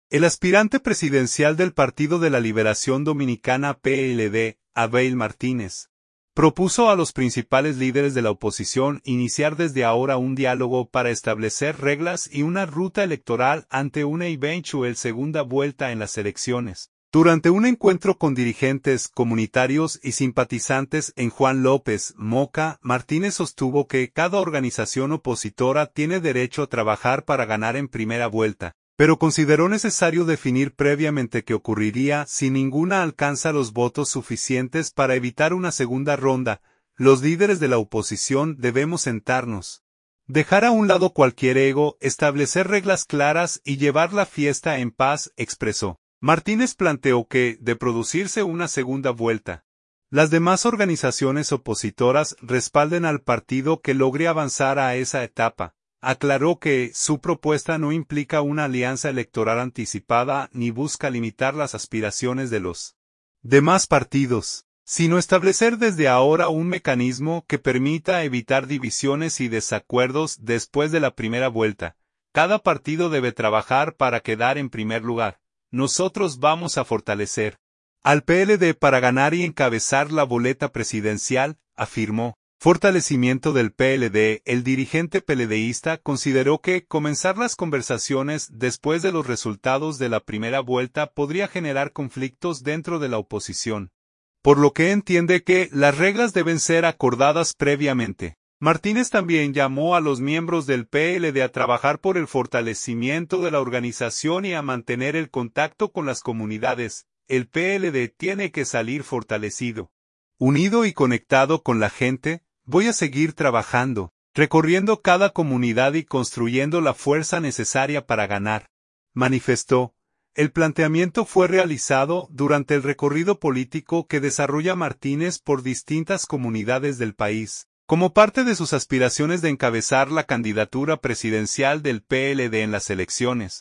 El aspirante presidencial del Partido de la Liberación Dominicana PLD, Abel Martínez, propuso a los principales líderes de la oposición iniciar desde ahora un diálogo para establecer reglas y una ruta electoral ante una eventual segunda vuelta en las elecciones. Durante un encuentro con dirigentes comunitarios y simpatizantes en Juan López, Moca, Martínez sostuvo que cada organización opositora tiene derecho a trabajar para ganar en primera vuelta, pero consideró necesario definir previamente qué ocurriría si ninguna alcanza los votos suficientes para evitar una segunda ronda. Los líderes de la oposición debemos sentarnos, dejar a un lado cualquier ego, establecer reglas claras y llevar la fiesta en paz, expresó. Martínez planteó que, de producirse una segunda vuelta, las demás organizaciones opositoras respalden al partido que logre avanzar a esa etapa. Aclaró que su propuesta no implica una alianza electoral anticipada ni busca limitar las aspiraciones de los demás partidos, sino establecer desde ahora un mecanismo que permita evitar divisiones y desacuerdos después de la primera vuelta. Cada partido debe trabajar para quedar en primer lugar. Nosotros vamos a fortalecer al PLD para ganar y encabezar la boleta presidencial, afirmó. Fortalecimiento del PLD. El dirigente PLDista consideró que comenzar las conversaciones después de los resultados de la primera vuelta podría generar conflictos dentro de la oposición, por lo que entiende que las reglas deben ser acordadas previamente. Martínez también llamó a los miembros del PLD a trabajar por el fortalecimiento de la organización y a mantener el contacto con las comunidades. El PLD tiene que salir fortalecido, unido y conectado con la gente. Voy a seguir trabajando, recorriendo cada comunidad y construyendo la fuerza necesaria para ganar, manifestó. El planteamiento fue realizado durante el recorrido político que desarrolla Martínez por distintas comunidades del país, como parte de sus aspiraciones de encabezar la candidatura presidencial del PLD en las elecciones.